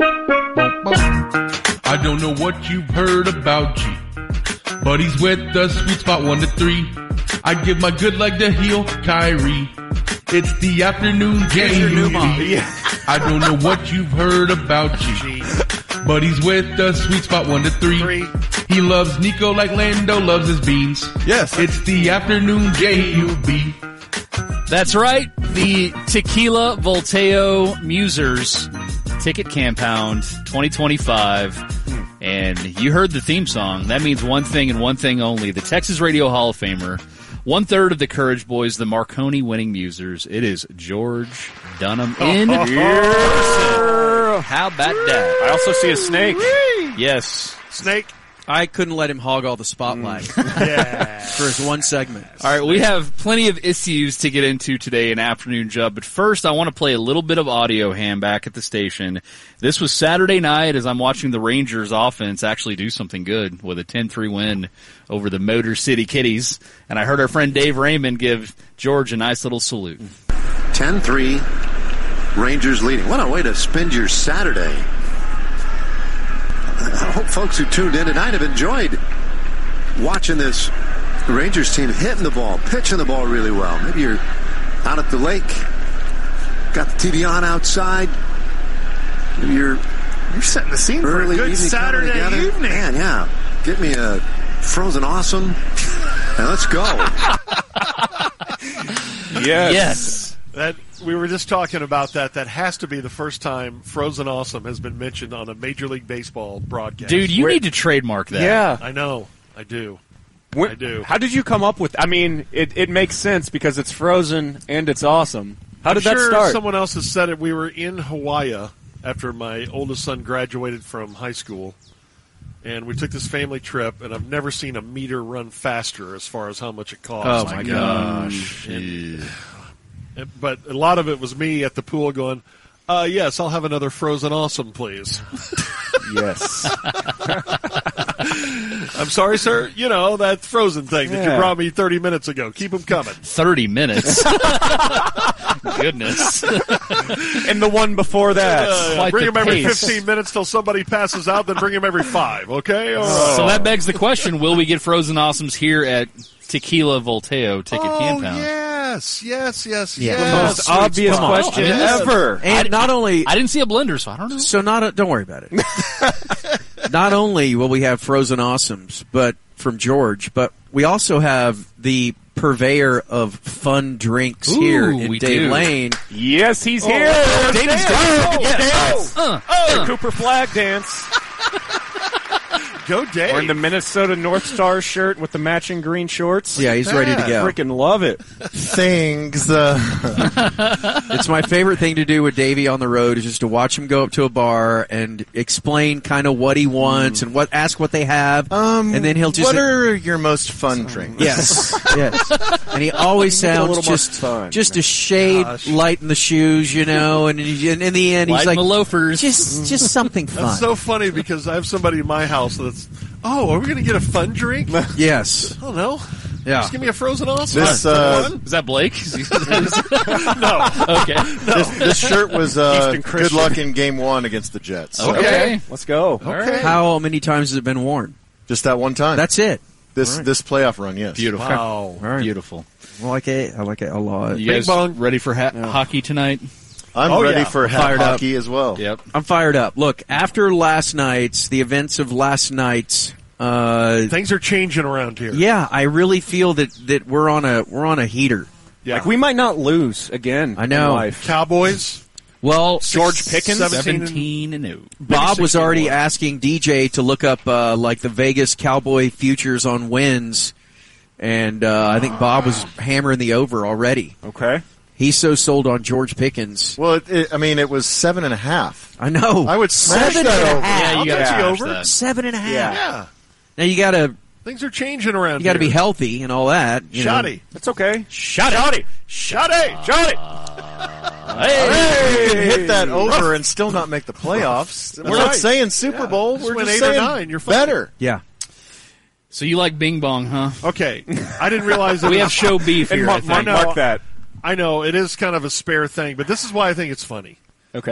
I don't know what you've heard about G, but he's with the sweet spot 1 to 3. I give my good leg to heel, Kyrie. It's the afternoon game. I don't know what you've heard about G, but he's with the sweet spot 1 to 3. He loves Nico like Lando loves his beans. Yes. It's the afternoon J-U-B. That's right. The Tequila Volteo Musers Ticket Compound 2025. And you heard the theme song. That means one thing and one thing only. The Texas Radio Hall of Famer, 1/3 of the Courage Boys, the Marconi winning Musers. It is George Dunham in person. How about that? I also see a snake. Yes. Snake. I couldn't let him hog all the spotlight for his one segment. All right, we have plenty of issues to get into today in Afternoon Jub, but first I want to play a little bit of audio ham back at the station. This was Saturday night as I'm watching the Rangers offense actually do something good with a 10-3 win over the Motor City Kitties, and I heard our friend Dave Raymond give George a nice little salute. 10-3, Rangers leading. What a way to spend your Saturday. I hope folks who tuned in tonight have enjoyed watching this Rangers team hitting the ball, pitching the ball really well. Maybe you're out at the lake, got the TV on outside. Maybe you're setting the scene for a good Saturday evening. Man, yeah. Get me a Frozen Awesome, and let's go. Yes. That we were just talking about that. That has to be the first time Frozen Awesome has been mentioned on a Major League Baseball broadcast. Dude, you need to trademark that. Yeah. I know. I do. I do. How did you come up with? I mean, it makes sense because it's Frozen and it's awesome. How did that start? Someone else has said it. We were in Hawaii after my oldest son graduated from high school, and we took this family trip, and I've never seen a meter run faster as far as how much it cost. Oh, my gosh. But a lot of it was me at the pool going, yes, I'll have another Frozen Awesome, please. Yes. I'm sorry, sir. You know, that Frozen thing that you brought me 30 minutes ago. Keep them coming. 30 minutes? Goodness. And the one before that. Bring them every 15 minutes till somebody passes out, then bring them every 5, okay? All right. So that begs the question, will we get Frozen Awesomes here at Tequila Volteo Ticket Compound? Yes. The most obvious question ever. And not only... I didn't see a blender, so I don't know. So don't worry about it. Not only will we have Frozen Awesomes, but from George, but we also have the purveyor of fun drinks here in Dave Lane. Yes, he's here. Dave's dance. Cooper flag dance. Go Dave. Wearing the Minnesota North Star shirt with the matching green shorts. Yeah, he's ready to go. Freaking love it. Things. It's my favorite thing to do with Davey on the road is just to watch him go up to a bar and explain kind of what he wants and ask what they have, and then he'll just. What are your most fun drinks? Yes. And he always sounds just a shade light in the shoes, you know. And in the end, he's like loafers. Just something fun. That's so funny because I have somebody in my house that's. Oh, are we going to get a fun drink? Yes. Oh no. Yeah. Just give me a Frozen Awesome. This, is that Blake? No. Okay. This shirt was good luck in Game 1 against the Jets. So. Okay. Let's go. Okay. How many times has it been worn? Just that one time. That's it. This playoff run, yes. Beautiful. Wow. All right. Beautiful. I like it a lot. You guys bong. ready for hockey tonight? I'm ready for fired up. hockey as well. Yep. I'm fired up. Look, after the events of last night's, things are changing around here. yeah, I really feel that we're on a heater. Yeah. Like we might not lose again. I know. In life. Cowboys. Well, George Pickens, 17-0. Bob was already asking DJ to look up like the Vegas Cowboy futures on wins, and I think Bob was hammering the over already. Okay. He's so sold on George Pickens. Well, it was 7.5. I know. I would smash that over. Yeah, you got to I'll smash over. that. 7.5. Yeah. Now you gotta Things are changing around you gotta here. be healthy and all that. You know. Shoddy. That's okay. Shoddy. Johnny. Hey, you can hit that over and still not make the playoffs. We're not saying Super Bowl. Just We're win just 8 or saying 9. You're fine. better. Yeah. So you like Bing Bong, huh? Okay. I didn't realize that We have show beef And here. mark that. I know it is kind of a spare thing, but this is why I think it's funny. Okay.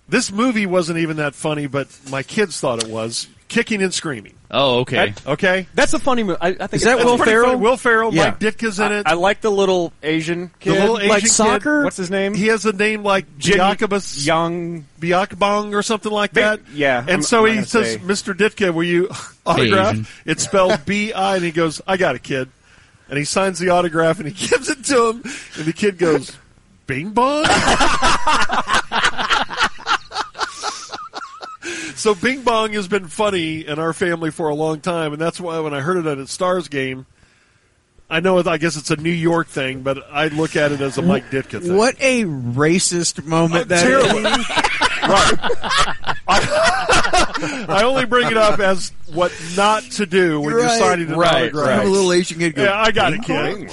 This movie wasn't even that funny, but my kids thought it was. Kicking and Screaming. Oh, okay. Okay? That's a funny movie. I think Is that It's Will pretty Ferrell? funny. Will Ferrell, Yeah. Mike Ditka's in it. I like the little Asian kid. The little Asian like kid. soccer? What's his name? He has a name like Jacobus Young. Biakbong or something like that. Yeah, And I'm so not he he gonna says, say. Mr. Ditka, will you autograph? Asian. It's spelled B-I, and he goes, I got it, kid. And he signs the autograph, and he gives it to him, and the kid goes, Bing Bong? So Bing Bong has been funny in our family for a long time, and that's why when I heard it at a Stars game, I guess it's a New York thing, but I look at it as a Mike Ditka thing. What a racist moment that Terrible. is. I only bring it up as what not to do when you're Right, signing an autograph. Have a little Asian kid go, Yeah, I got it, kid.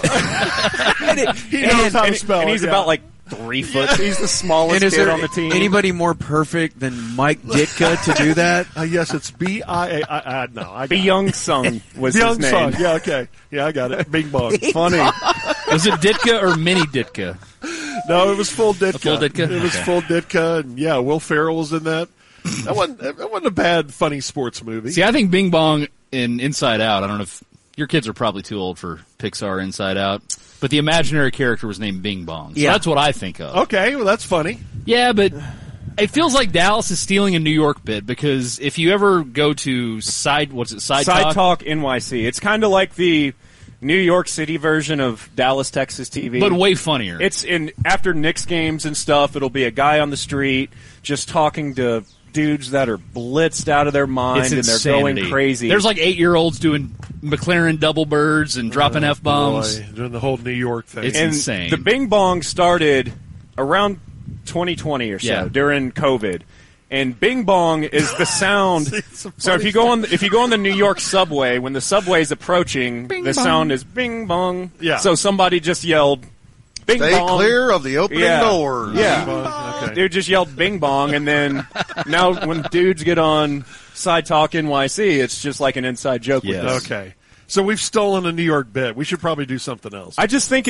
He knows how to spell and it. he's yeah. about like 3 foot. He's the smallest and is kid there on the team. anybody more perfect than Mike Ditka to do that? Yes, it's B-I-A. No, I got it. Byung Sung was Byung his Sung. name. Yeah, okay. Yeah, I got it. Bing Bong. Funny. Was it Ditka or Mini Ditka? No, it was full Ditka. Full Ditka? It was Okay. full Ditka, and yeah, Will Ferrell was in that. That wasn't a bad, funny sports movie. See, I think Bing Bong in Inside Out, I don't know if your kids are probably too old for Pixar Inside Out, but the imaginary character was named Bing Bong. So Yeah. that's what I think of. Okay, well, that's funny. Yeah, but it feels like Dallas is stealing a New York bit because if you ever go to Side Talk NYC. It's kind of like the New York City version of Dallas, Texas TV. but way funnier. It's in after Knicks games and stuff. It'll be a guy on the street just talking to dudes that are blitzed out of their mind It's and they're insanity. going crazy. There's like 8-year-olds doing McLaren double birds and dropping F-bombs. Boy, doing the whole New York thing. It's and insane. The Bing Bong started around 2020 or so Yeah. during COVID. And Bing Bong is the sound. some So if funny you go on the New York subway, when the subway is approaching, the sound is Bing Bong. Yeah. So somebody just yelled, Bing Stay Bong. clear of the opening Yeah. doors. Yeah. Okay. Dude just yelled Bing Bong, and then now when dudes get on Side Talk NYC, it's just like an inside joke with Yes. them. Okay. So we've stolen a New York bit. We should probably do something else. I just think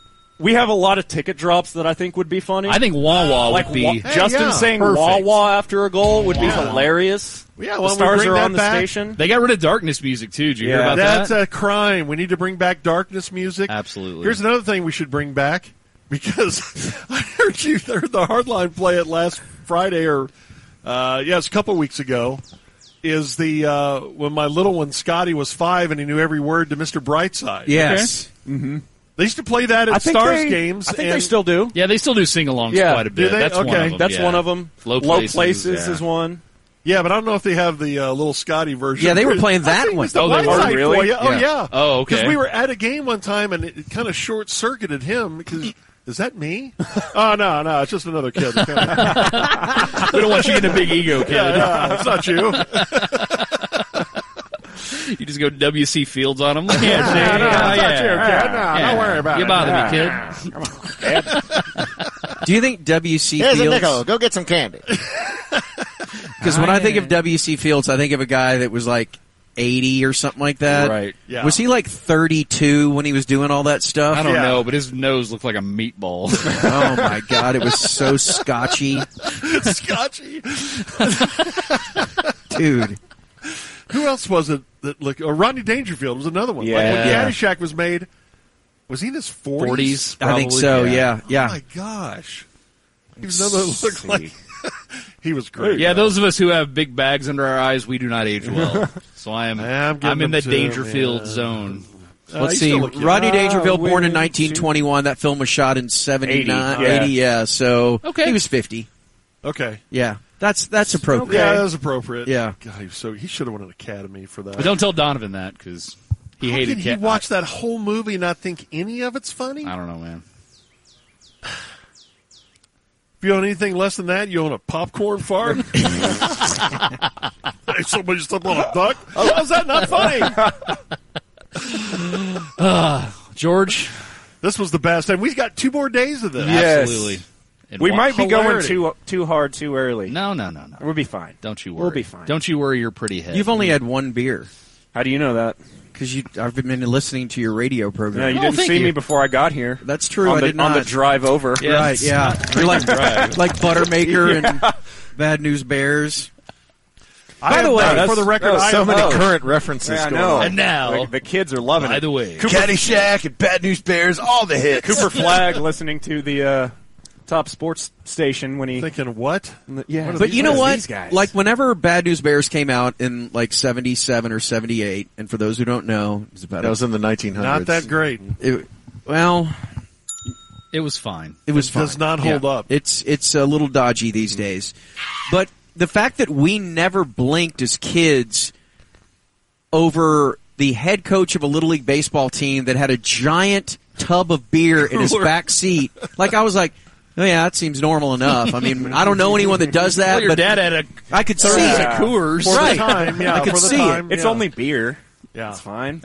we have a lot of ticket drops that I think would be funny. I think Wawa like would be Justin yeah, saying perfect. Wawa after a goal would be hilarious. Yeah, The well, we stars bring are that on the back. station. They got rid of darkness music too. Did you hear Yeah. about That's that? a crime. We need to bring back darkness music. Absolutely. Here's another thing we should bring back because I heard the Hardline play it last Friday or it's a couple weeks ago. Is the when my little one Scotty was 5 and he knew every word to Mr. Brightside. Yes. They used to play that at Stars games. I think and they still do. Yeah, they still do sing-alongs Yeah. quite a Do bit. they? That's one Okay. of them. That's yeah. one of them. Low Places yeah. is one. Yeah, but I don't know if they have the little Scotty version. Yeah, they were playing that I think it one. was the Oh, they Brightside were? Really? for you. Oh, Yeah. yeah. Oh, okay. Because we were at a game one time, and it kind of short-circuited him because... Is that me? Oh, no, it's just another kid. We don't want you getting a big ego, kid. Yeah, it's not you. You just go W.C. Fields on them. Yeah, Don't worry about You it. bother me, kid. Do you think W.C. Here's a Fields? nickel. Go get some candy. Because when I think of W.C. Fields, I think of a guy that was like 80 or something like that. Right. Yeah. Was he like 32 when he was doing all that stuff? I don't Yeah. know, but his nose looked like a meatball. Oh my God, it was so scotchy, Scotchy. dude. Who else was it that looked... Rodney Dangerfield was another one. Like when Yeah. Caddyshack was made, was he in his 40s? 40s, I think probably, so. yeah. Yeah. Oh, my gosh. He was another that looked like... he was great. Yeah, those of us who have big bags under our eyes, we do not age well. So I'm giving in the them to him, Dangerfield yeah. zone. Let's he's see. still a kid. Rodney Dangerfield, born in we- 1921. That film was shot in 79, 80, 80, yeah. So Okay. he was 50. Okay. Yeah, that's appropriate. Yeah, that was appropriate. Yeah. God, he should have won an Academy for that. But don't tell Donovan that because he How hated can he cat. watch that whole movie and not think any of it's funny? I don't know, man. If you own anything less than that, you own a popcorn farm. Hey, somebody stepped on a duck. How's that not funny? George, This was the best, and we've got 2 more days of this. Yes. absolutely. And We wa- might be going hilarity. too hard too early. No. We'll be fine. Don't you worry. We'll be fine. Don't you worry your pretty head. You've only had one beer How do you know that? because I've been listening to your radio No, program. you Oh, didn't thank see you. me before I got here. That's true. On I the, did not. on the drive over. Yeah. Right? Yeah. You're like Buttermaker and Bad News Bears. By the way, for the record, so many current references Yeah, I going know. on. And now, the kids are loving by it. the way, Caddyshack and Bad News Bears, all the hits. Cooper Flagg listening to the top sports station when he. Thinking, what? Yeah, But you know what? These guys? Like whenever Bad News Bears came out in like 77 or 78, and for those who don't know, it was about That was in the 1900s. Not that great. well, it was fine. it was It fine. does not hold Yeah. up. It's a little dodgy these days. But the fact that we never blinked as kids over the head coach of a Little League baseball team that had a giant tub of beer in his back seat, like I was like, oh yeah, that seems normal enough. I mean, I don't know anyone that does that, Well, your but dad had I could see a it. Coors. For Right. the time, yeah. I could for the see it. time, it's yeah. only beer. Yeah. It's fine.